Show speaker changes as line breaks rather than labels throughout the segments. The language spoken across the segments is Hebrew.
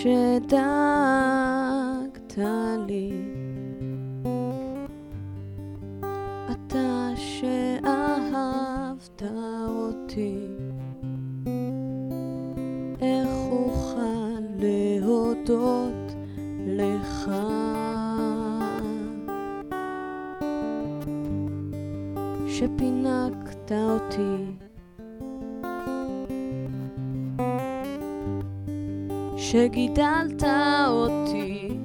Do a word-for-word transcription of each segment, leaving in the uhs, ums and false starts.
שדאגת לי, אתה שאהבת אותי, איך אוכל להודות לך? שפינקת אותי, שגידלת אותי,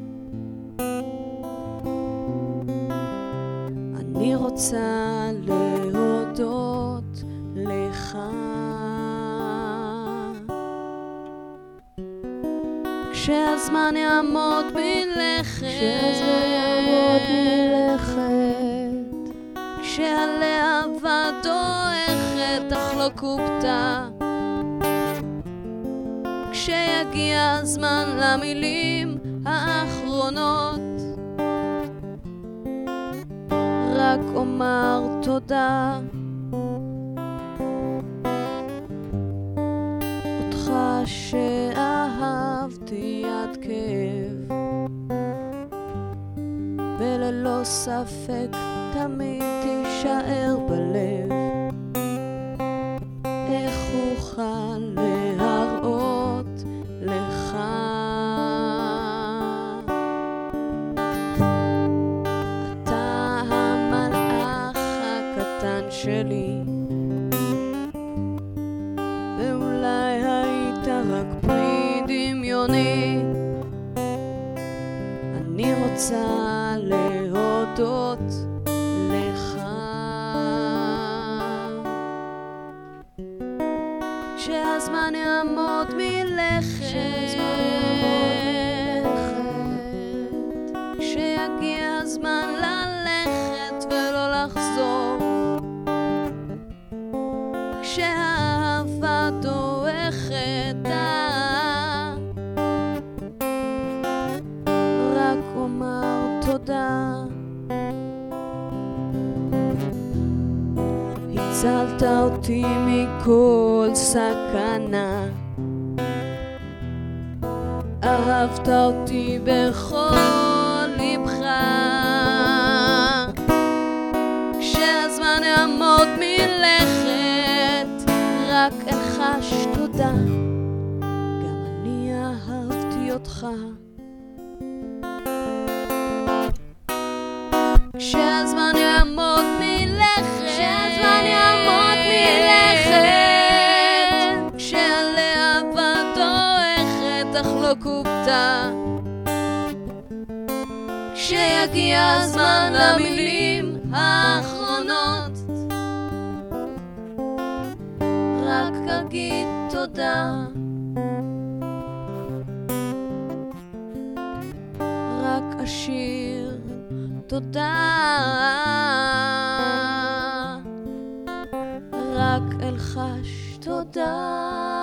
אני רוצה להודות לך. כשהזמן יעמוד מלכת,
כשהזמן יעמוד מלכת,
כשהלהבה דועכת אך לא כובתה, כשיגיע הזמן למילים האחרונות, רק אומר תודה. אותך שאהבתי עד כאב, וללא ספק תמיד תישאר בלב, איך אוכל להראות לך? אתה המלאך הקטן שלי, ואולי היית רק פרי דמיוני, אני רוצה להודות לך. כשהזמן יעמוד מלכת, כשיגיע הזמן ללכת ולא לחזור, כשהאהבה דועכת, רק אומר תודה. הצלת אותי מכל סכנה, אהבת אותי בכל לבך, כשהזמן יעמוד מלכת, רק אלחש תודה, גם אני אהבתי אותך. כשהזמן יעמוד מלכת, כשהזמן יעמוד מלכת, כשהלהבה דועכת אך לא כובתה, כשיגיע הזמן למילים האחרונות, רק אגיד תודה, רק אשיר תודה, רק אלחש תודה.